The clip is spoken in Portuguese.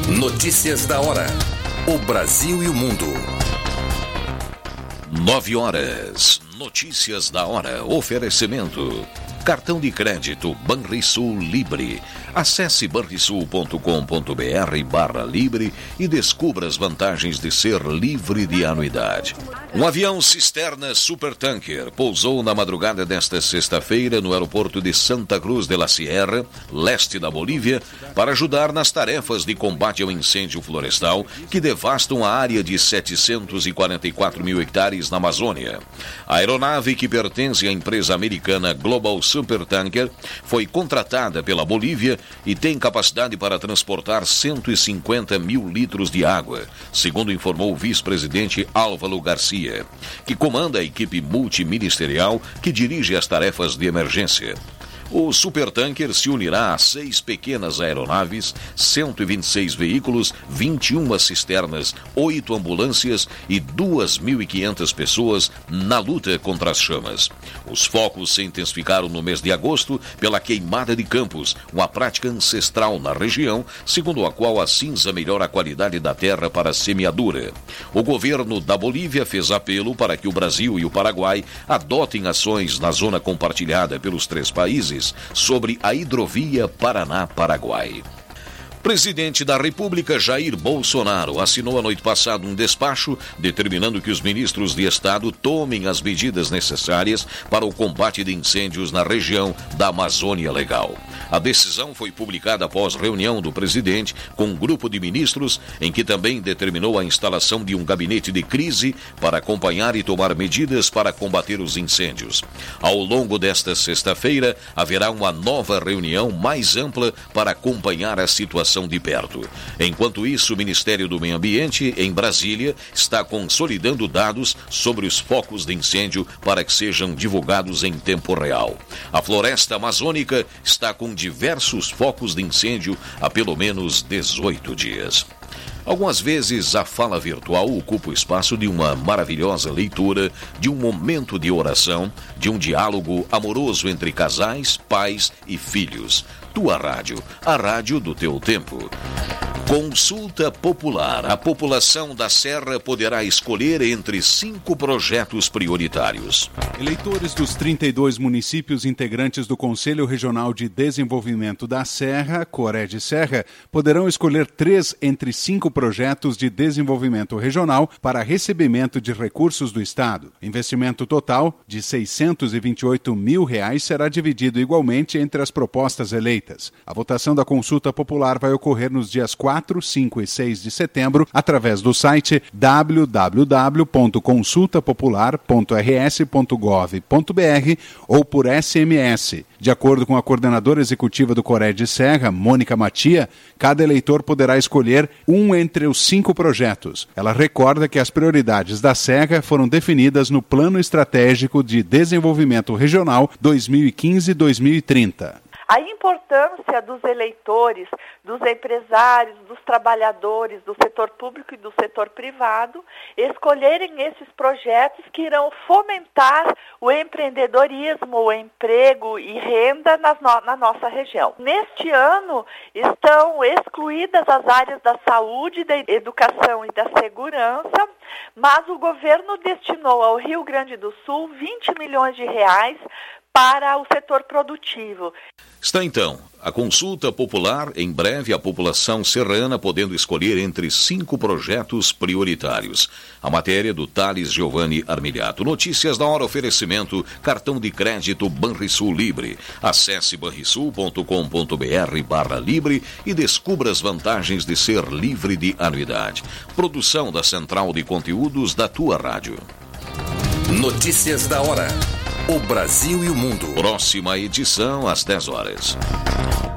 Notícias da hora. O Brasil e o mundo. 9 horas. Notícias da hora. Oferecimento. Cartão de crédito Banrisul Libre. Acesse banrisul.com.br/Libre e descubra as vantagens de ser livre de anuidade. Um avião cisterna supertanker pousou na madrugada desta sexta-feira no aeroporto de Santa Cruz de la Sierra, leste da Bolívia, para ajudar nas tarefas de combate ao incêndio florestal que devastam a área de 744 mil hectares na Amazônia. A aeronave, que pertence à empresa americana Global Supertanker, foi contratada pela Bolívia e tem capacidade para transportar 150 mil litros de água, segundo informou o vice-presidente Álvaro Garcia, que comanda a equipe multiministerial que dirige as tarefas de emergência. O supertanker se unirá a 6 pequenas aeronaves, 126 veículos, 21 cisternas, 8 ambulâncias e 2.500 pessoas na luta contra as chamas. Os focos se intensificaram no mês de agosto pela queimada de campos, uma prática ancestral na região, segundo a qual a cinza melhora a qualidade da terra para a semeadura. O governo da Bolívia fez apelo para que o Brasil e o Paraguai adotem ações na zona compartilhada pelos 3 países sobre a hidrovia Paraná-Paraguai. Presidente da República Jair Bolsonaro assinou a noite passada um despacho determinando que os ministros de Estado tomem as medidas necessárias para o combate de incêndios na região da Amazônia Legal. A decisão foi publicada após reunião do presidente com um grupo de ministros, em que também determinou a instalação de um gabinete de crise para acompanhar e tomar medidas para combater os incêndios. Ao longo desta sexta-feira, haverá uma nova reunião mais ampla para acompanhar a situação de perto. Enquanto isso, o Ministério do Meio Ambiente, em Brasília, está consolidando dados sobre os focos de incêndio para que sejam divulgados em tempo real. A floresta amazônica está com diversos focos de incêndio há pelo menos 18 dias. Algumas vezes a fala virtual ocupa o espaço de uma maravilhosa leitura, de um momento de oração, de um diálogo amoroso entre casais, pais e filhos. Tua rádio, a rádio do teu tempo. Consulta popular. A população da Serra poderá escolher entre 5 projetos prioritários. Eleitores dos 32 municípios integrantes do Conselho Regional de Desenvolvimento da Serra, Cored Serra, poderão escolher 3 entre 5 projetos de desenvolvimento regional para recebimento de recursos do Estado. Investimento total de R$ 628 mil será dividido igualmente entre as propostas eleitas. A votação da consulta popular vai ocorrer nos dias 4, 5 e 6 de setembro, através do site www.consultapopular.rs.gov.br ou por SMS. De acordo com a coordenadora executiva do Cored Serra, Mônica Matia, cada eleitor poderá escolher um entre os 5 projetos. Ela recorda que as prioridades da Serra foram definidas no Plano Estratégico de Desenvolvimento Regional 2015-2030. A importância dos eleitores, dos empresários, dos trabalhadores, do setor público e do setor privado, escolherem esses projetos que irão fomentar o empreendedorismo, o emprego e renda na nossa região. Neste ano, estão excluídas as áreas da saúde, da educação e da segurança, mas o governo destinou ao Rio Grande do Sul 20 milhões de reais para o setor produtivo. Está então a consulta popular, em breve a população serrana podendo escolher entre 5 projetos prioritários. A matéria do Thales Giovanni Armiliato. Notícias da hora, oferecimento, cartão de crédito Banrisul Libre. Acesse banrisul.com.br/Libre e descubra as vantagens de ser livre de anuidade. Produção da Central de Conteúdos da Tua Rádio. Notícias da hora. O Brasil e o mundo. Próxima edição às 10 horas.